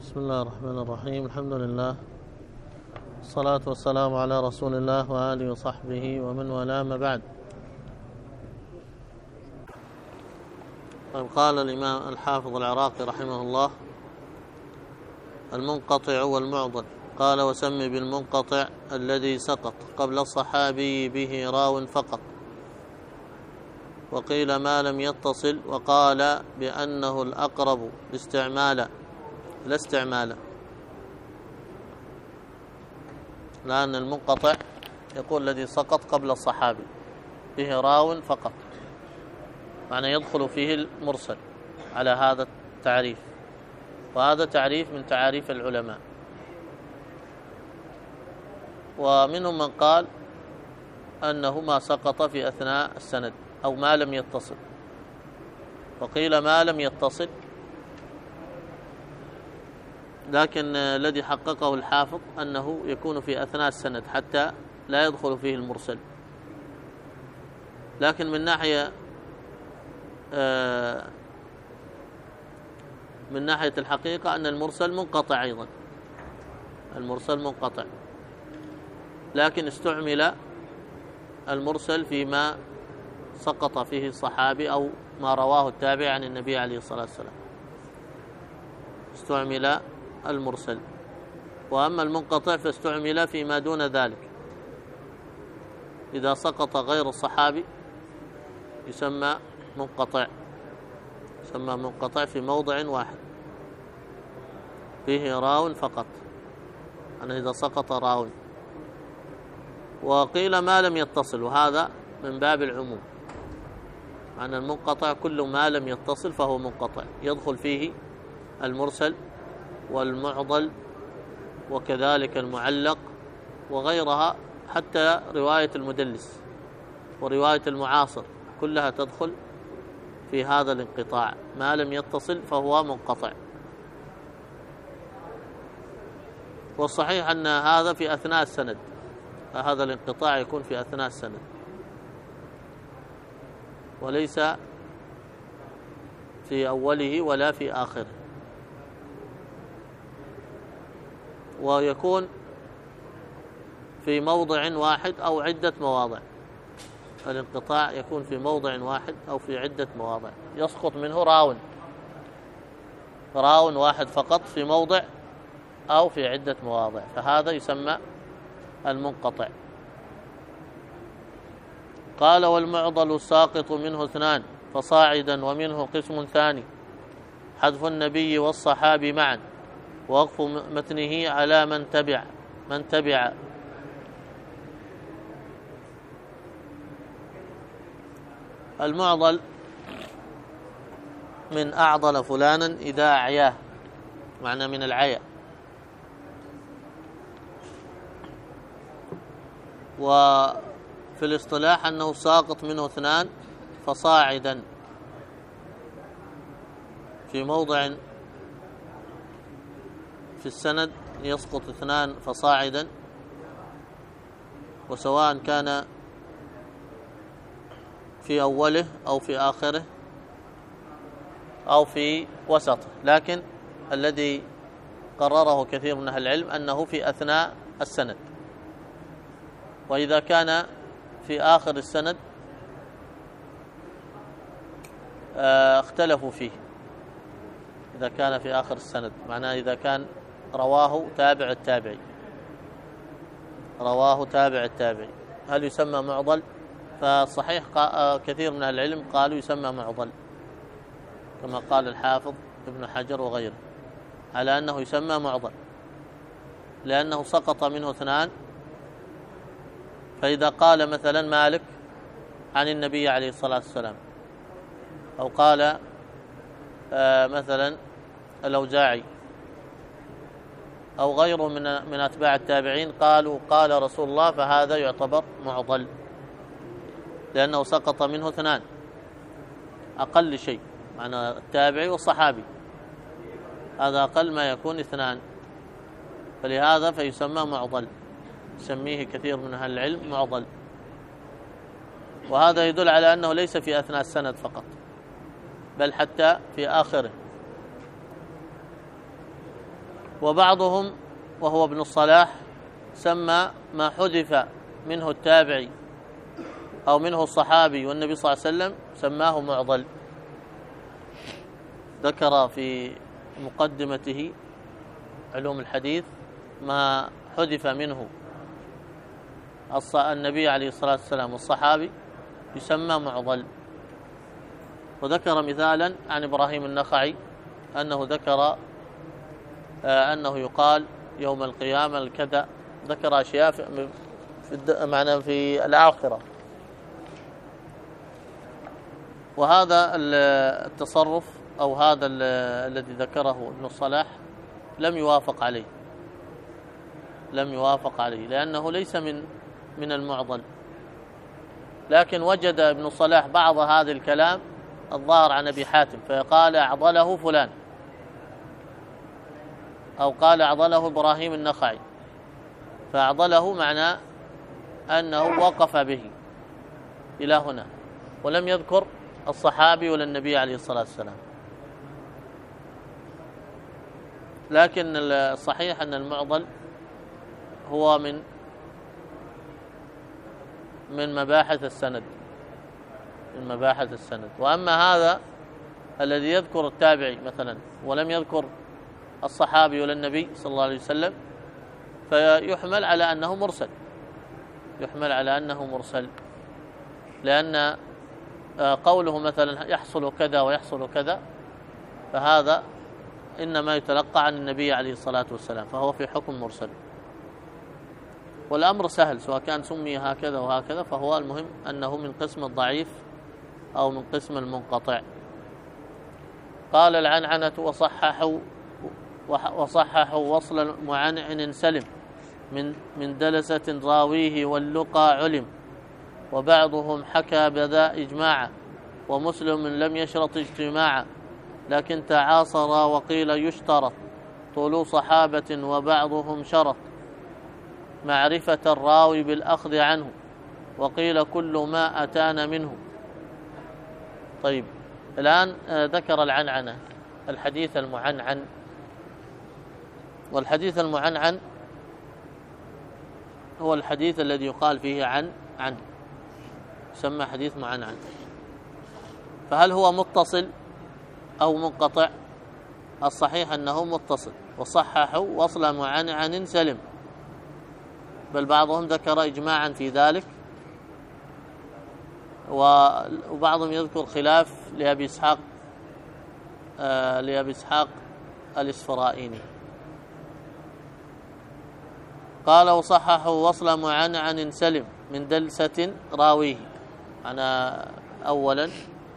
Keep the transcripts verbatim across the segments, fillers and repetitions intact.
بسم الله الرحمن الرحيم. الحمد لله والصلاة والسلام على رسول الله وآله وصحبه ومن والاه، ما بعد. قال الإمام الحافظ العراقي رحمه الله: المنقطع والمعضل. قال: وسم بالمنقطع الذي سقط قبل الصحابي به راو فقط، وقيل ما لم يتصل، وقال بأنه الأقرب استعمالا لا استعمالا، لأن المنقطع يقول الذي سقط قبل الصحابي به راو فقط، معنى يدخل فيه المرسل على هذا التعريف، وهذا تعريف من تعاريف العلماء. ومنهم من قال أنه ما سقط في أثناء السند أو ما لم يتصل، وقيل ما لم يتصل، لكن الذي حققه الحافظ أنه يكون في أثناء السند حتى لا يدخل فيه المرسل. لكن من ناحية من ناحية الحقيقة أن المرسل منقطع أيضا، المرسل منقطع، لكن استعمل المرسل فيما سقط فيه الصحابي أو ما رواه التابع عن النبي عليه الصلاة والسلام، استعمل المرسل. وأما المنقطع فاستعمل فيما دون ذلك، إذا سقط غير الصحابي يسمى منقطع، يسمى منقطع في موضع واحد فيه راو فقط، أنا إذا سقط راو. وقيل ما لم يتصل، وهذا من باب العموم، أن المنقطع كل ما لم يتصل فهو منقطع، يدخل فيه المرسل والمعضل وكذلك المعلق وغيرها، حتى رواية المدلس ورواية المعاصر كلها تدخل في هذا الانقطاع، ما لم يتصل فهو منقطع. والصحيح أن هذا في أثناء السند، هذا الانقطاع يكون في أثناء السند وليس في أوله ولا في آخره، ويكون في موضع واحد أو عدة مواضع. الانقطاع يكون في موضع واحد أو في عدة مواضع، يسقط منه راو راو واحد فقط في موضع أو في عدة مواضع، فهذا يسمى المنقطع. قال: والمعضل الساقط منه اثنان فصاعدا، ومنه قسم ثاني حذف النبي والصحابي معا، ووقف متنه على من تبع من تبع المعضل من أعضل فلانا إذا أعياه، معنى من العيا. وفي الاصطلاح أنه ساقط منه اثنان فصاعدا، في موضع في السند يسقط اثنان فصاعدا، وسواء كان في أوله أو في آخره أو في وسطه، لكن الذي قرره كثير من أهل العلم أنه في أثناء السند. وإذا كان في آخر السند اختلفوا فيه، إذا كان في آخر السند معناه إذا كان رواه تابع التابعي، رواه تابع التابعي، هل يسمى معضل؟ فصحيح كثير من أهل العلم قالوا يسمى معضل، كما قال الحافظ ابن حجر وغيره على أنه يسمى معضل، لأنه سقط منه اثنان. فإذا قال مثلا مالك عن النبي عليه الصلاة والسلام، أو قال مثلا الأوزاعي أو غيره من من أتباع التابعين قالوا قال رسول الله، فهذا يعتبر معضل، لأنه سقط منه اثنان أقل شيء، معنى التابعي والصحابي، هذا أقل ما يكون اثنان، فلهذا فيسمى معضل، يسميه كثير من أهل العلم معضل. وهذا يدل على أنه ليس في أثناء السند فقط، بل حتى في آخره، وبعضهم وهو ابن الصلاح سمى ما حذف منه التابعي أو منه الصحابي والنبي صلى الله عليه وسلم سماه معضل. ذكر في مقدمته علوم الحديث ما حذف منه النبي عليه الصلاة والسلام والصحابي يسمى معضل. وذكر مثالا عن إبراهيم النخعي أنه ذكر أنه يقال يوم القيامة الكذا، ذكر أشياء في معنى في الآخرة. وهذا التصرف أو هذا الذي ذكره ابن الصلاح لم يوافق عليه لم يوافق عليه لأنه ليس من من المعضل، لكن وجد ابن الصلاح بعض هذا الكلام الظاهر عن أبي حاتم فقال أعضله فلان، أو قال أعضله إبراهيم النخعي، فأعضله معناه أنه وقف به إلى هنا ولم يذكر الصحابي ولا النبي عليه الصلاة والسلام. لكن الصحيح أن المعضل هو من من مباحث السند من مباحث السند. وأما هذا الذي يذكر التابعي مثلا ولم يذكر الصحابي ولا النبي صلى الله عليه وسلم فيحمل على أنه مرسل يحمل على أنه مرسل لأن قوله مثلا يحصل كذا ويحصل كذا فهذا إنما يتلقى عن النبي عليه الصلاة والسلام، فهو في حكم مرسل. والأمر سهل سواء كان سمي هكذا وهكذا، فهو المهم أنه من قسم الضعيف أو من قسم المنقطع. قال العنعنة وصححوا وصححوا وصل معنعن سلم من من دلسة راويه واللقى علم، وبعضهم حكى بذا إجماعا ومسلم لم يشرط اجتماعا، لكن تعاصر وقيل يشترط طول صحابة وبعضهم شرط معرفة الراوي بالأخذ عنه، وقيل كل ما أتانا منه. طيب الآن ذكر العنعنة الحديث المعنعن. والحديث المعنعن هو الحديث الذي يقال فيه عن عن يسمى حديث معنعن. فهل هو متصل أو منقطع؟ الصحيح أنه متصل، وصححوا وصل معنعن سلم، بل بعضهم ذكر إجماعا في ذلك، وبعضهم يذكر خلاف لأبي إسحاق آه لأبي إسحاق الإسفرائيني. قال وصححوا وصل معنعن سلم من دلسة راويه. أنا أولا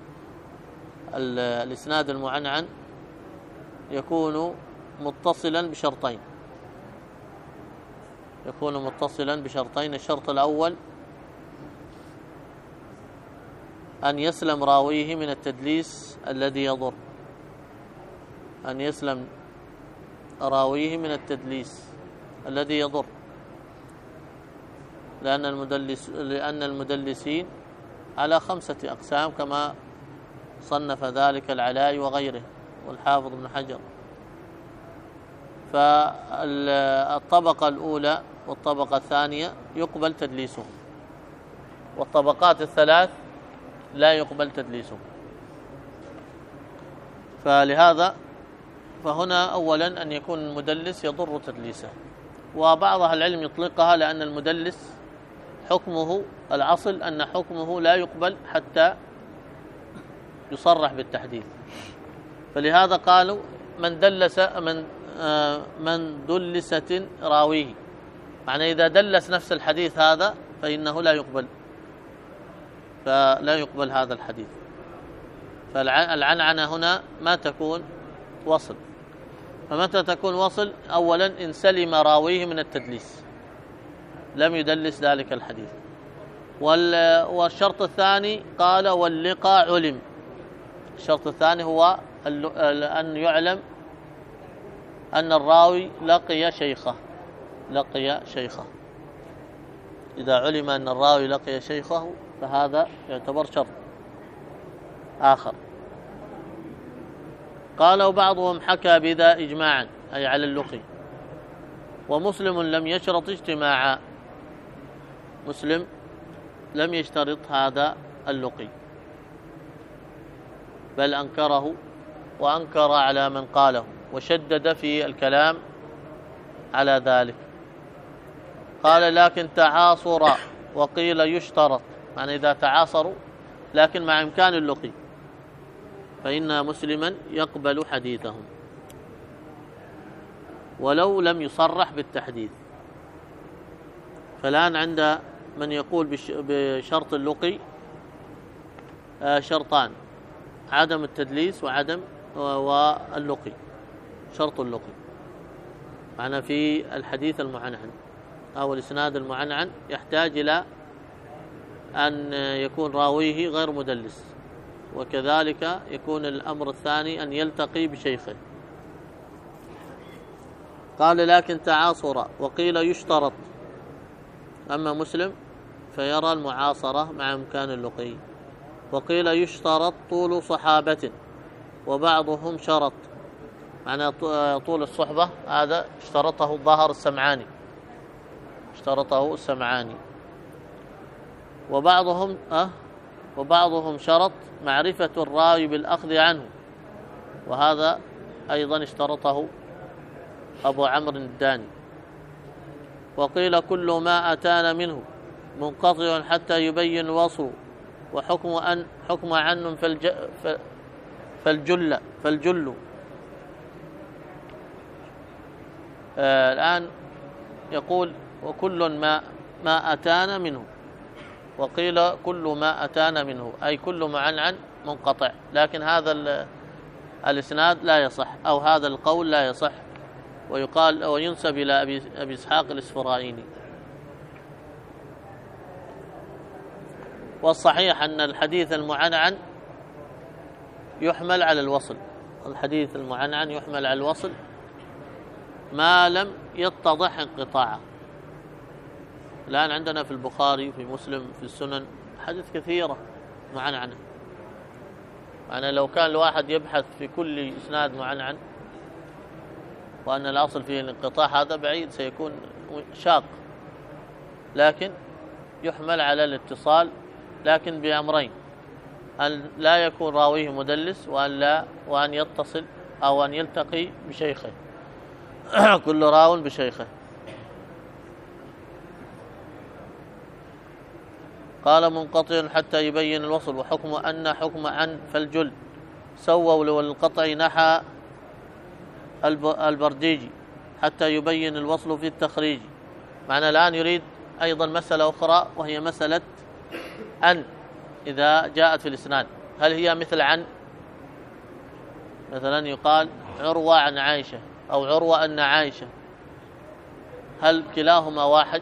الإسناد المعنعن يكون متصلا بشرطين يكون متصلا بشرطين الشرط الأول أن يسلم راويه من التدليس الذي يضر أن يسلم راويه من التدليس الذي يضر لأن المدلس لأن المدلسين على خمسة أقسام كما صنف ذلك العلاء وغيره والحافظ ابن حجر. فالطبقة الأولى والطبقة الثانية يقبل تدليسهم، والطبقات الثلاث لا يقبل تدليسهم. فلهذا فهنا أولا أن يكون المدلس يضر تدليسه، وبعض أهل العلم يطلقها لأن المدلس حكمه الأصل أن حكمه لا يقبل حتى يصرح بالتحديث. فلهذا قالوا من دلس من آه من دلست راويه، معنى إذا دلس نفس الحديث هذا فإنه لا يقبل فلا يقبل هذا الحديث. فالعنعنة هنا ما تكون وصل. فمتى تكون وصل؟ أولا إن سلم راويه من التدليس لم يدلس ذلك الحديث. والشرط الثاني قال واللقاء علم. الشرط الثاني هو أن يعلم أن الراوي لقي شيخه لقي شيخه إذا علم أن الراوي لقي شيخه فهذا يعتبر شرط آخر. قال وبعضهم حكى بذا إجماعا، أي على اللقي. ومسلم لم يشرط اجتماعا، مسلم لم يشترط هذا اللقي بل أنكره وأنكر على من قاله وشدد في الكلام على ذلك. قال لكن تعاصر وقيل يشترط، يعني إذا تعاصروا لكن مع إمكان اللقي فإن مسلما يقبل حديثهم ولو لم يصرح بالتحديث. فالآن عند من يقول بشرط اللقي شرطان: عدم التدليس وعدم واللقي. شرط اللقي معنى في الحديث المعنعن أو الإسناد المعنعن يحتاج إلى أن يكون راويه غير مدلس، وكذلك يكون الأمر الثاني أن يلتقي بشيخه. قال لكن تعاصر وقيل يشترط. أما مسلم فيرى المعاصرة مع إمكان اللقي. وقيل يشترط طول صحابة وبعضهم شرط، معنى طول الصحبة هذا اشترطه الظاهر السمعاني اشترطه السمعاني وبعضهم أه وبعضهم شرط معرفة الراوي بالأخذ عنه، وهذا أيضا اشترطه أبو عمرو الداني. وقيل كل ما أتانا منه منقطع حتى يبين الوصل، وحكم أن حكم عن فالج فالجل فالجل آه الآن يقول وكل ما ما أتانا منه، وقيل كل ما أتانا منه أي كل معنعن منقطع، لكن هذا الإسناد لا يصح أو هذا القول لا يصح، ويقال وينسب إلى أبي, أبي إسحاق الإسفرايني. والصحيح أن الحديث المعنعن يحمل على الوصل، الحديث المعنعن يحمل على الوصل ما لم يتضح انقطاعه. الآن عندنا في البخاري في مسلم في السنن حديث كثيرة معنعنة، يعني لو كان الواحد يبحث في كل إسناد معنعن وأن الأصل فيه الانقطاع هذا بعيد سيكون شاق، لكن يحمل على الاتصال، لكن بأمرين: أن لا يكون راويه مدلس، وأن لا وأن يتصل أو أن يلتقي بشيخه كل راو بشيخه. قال منقطع حتى يبين الوصل، وحكم أن حكم عن فالجل سووا للقطع نحى البرديجي حتى يبين الوصل في التخريج. معنى الآن يريد أيضا مسألة أخرى، وهي مسألة أن إذا جاءت في الإسناد هل هي مثل عن؟ مثلا يقال عروة عن عائشة أو عروة أن عائشة، هل كلاهما واحد؟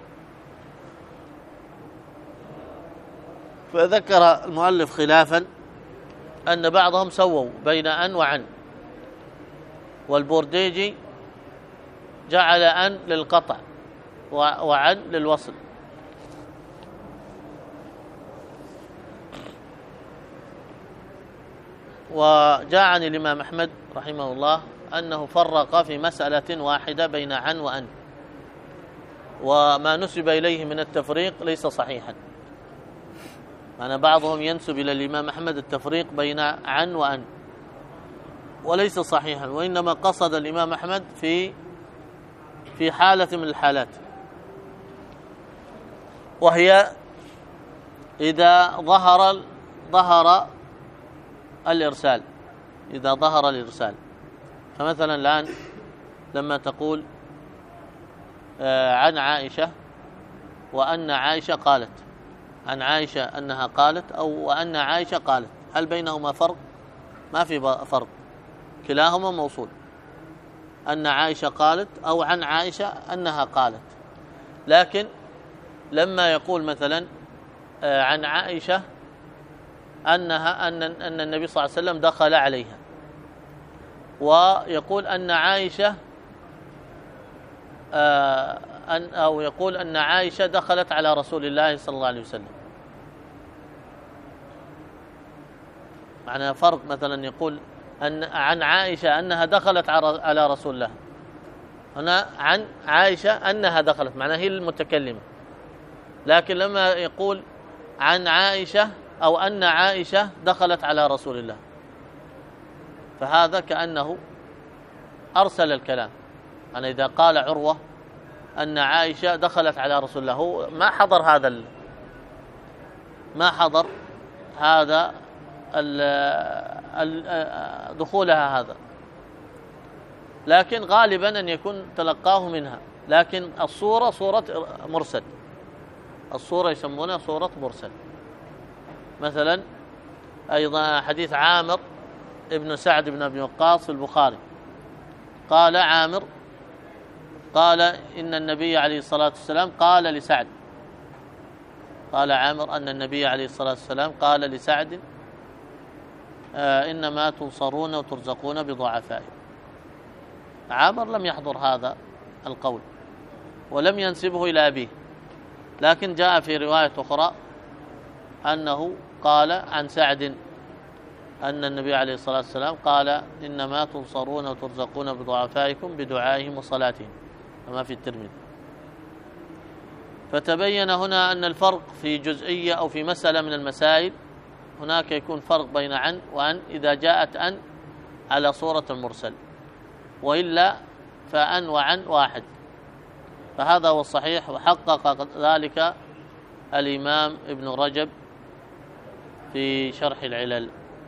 فذكر المؤلف خلافا أن بعضهم سووا بين أن وعن، والبورديجي جعل أن للقطع وعن للوصل. وجاء عن الإمام أحمد رحمه الله أنه فرق في مسألة واحدة بين عن وأن، وما نسب إليه من التفريق ليس صحيحا. يعني بعضهم ينسب إلى الإمام أحمد التفريق بين عن وأن وليس صحيحا، وإنما قصد الإمام أحمد في في حالة من الحالات، وهي إذا ظهر ظهر الإرسال إذا ظهر الإرسال. فمثلا الآن لما تقول عن عائشة وأن عائشة قالت، عن عائشة أنها قالت أو وأن عائشة قالت، هل بينهما فرق؟ ما في فرق، كلاهما موصول، أن عائشة قالت أو عن عائشة أنها قالت. لكن لما يقول مثلا عن عائشة أنها أن أن النبي صلى الله عليه وسلم دخل عليها، ويقول أن عائشة أن أو يقول أن عائشة دخلت على رسول الله صلى الله عليه وسلم، معنى فرق. مثلا يقول أن عن عائشة أنها دخلت على رسول الله، هنا عن عائشة أنها دخلت، معناها هي المتكلمة. لكن لما يقول عن عائشة أو أن عائشة دخلت على رسول الله، فهذا كأنه أرسل الكلام. أنا إذا قال عروة أن عائشة دخلت على رسول الله، هو ما حضر هذا ال... ما حضر هذا ال... ال... دخولها هذا، لكن غالبا أن يكون تلقاه منها. لكن الصورة صورة مرسل، الصورة يسمونها صورة مرسل. مثلا أيضا حديث عامر ابن سعد بن أبي وقاص في البخاري، قال عامر قال إن النبي عليه الصلاة والسلام قال لسعد، قال عامر أن النبي عليه الصلاة والسلام قال لسعد آه إنما تنصرون وترزقون بضعفائكم. عامر لم يحضر هذا القول ولم ينسبه إلى أبيه، لكن جاء في رواية أخرى أنه قال عن سعد أن النبي عليه الصلاة والسلام قال إنما تنصرون وترزقون بضعفائكم بدعائهم وصلاتهم، كما في الترمذي. فتبين هنا أن الفرق في جزئية أو في مسألة من المسائل، هناك يكون فرق بين عن وأن إذا جاءت أن على صورة المرسل، وإلا فأن وعن واحد. فهذا هو الصحيح، وحقق ذلك الإمام ابن رجب في شرح العلل.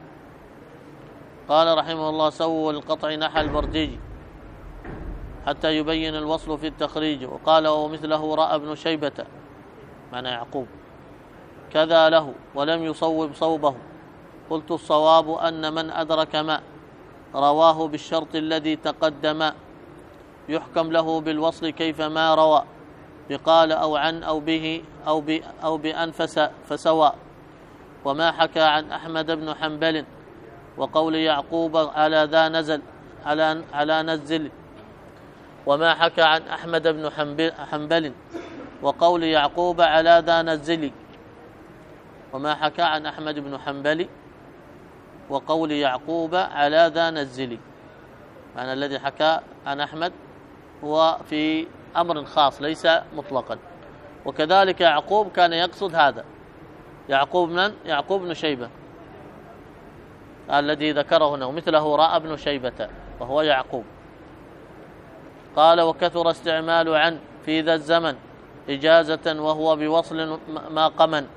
قال رحمه الله: سووا القطع نحى البرديجي حتى يبين الوصل في التخريج. وقال ومثله رأى ابن شيبة، معنى يعقوب، كذا له ولم يصوب صوبه. قلت الصواب أن من أدرك ما رواه بالشرط الذي تقدم يحكم له بالوصل كيفما روى، بقال أو عن أو به أو ب أو بأن فسواء. وما حكى عن أحمد بن حنبل وقول يعقوب على ذا نزل على على نزل. وما حكى عن أحمد بن حنبل وقول يعقوب على ذا نزل. وما حكى عن أحمد بن حنبل وقول يعقوب على ذا نزل، معنى الذي حكى عن أحمد هو في أمر خاص ليس مطلقا. وكذلك يعقوب كان يقصد هذا. يعقوب من؟ يعقوب بن شيبة الذي ذكره هنا، ومثله رأى ابن شيبة وهو يعقوب. قال وكثر استعمال عن في ذا الزمن إجازة وهو بوصل ما قمن.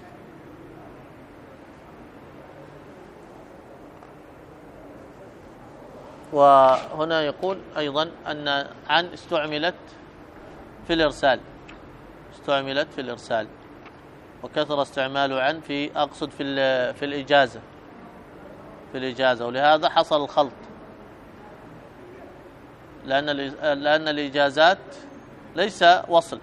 وهنا يقول أيضا أن عن استعملت في الإرسال، استعملت في الإرسال، وكثر استعمال عن في أقصد في في الإجازة في الإجازة ولهذا حصل الخلط، لأن لأن الإجازات ليس وصل،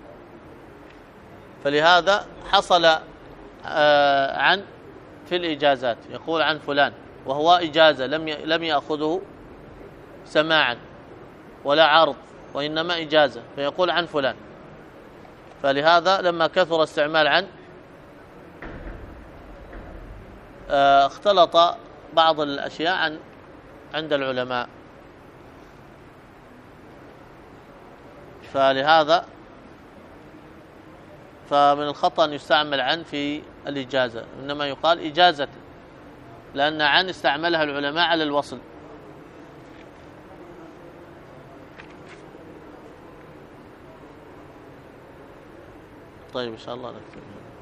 فلهذا حصل عن في الإجازات. يقول عن فلان وهو إجازة لم لم يأخذه سماعا ولا عرض، وإنما إجازة، فيقول عن فلان. فلهذا لما كثر استعمال عن اختلط بعض الأشياء عن عند العلماء، فلهذا فمن الخطأ أن يستعمل عن في الإجازة، إنما يقال إجازة، لأن عن استعملها العلماء على الوصل. طيب إن شاء الله نكتب.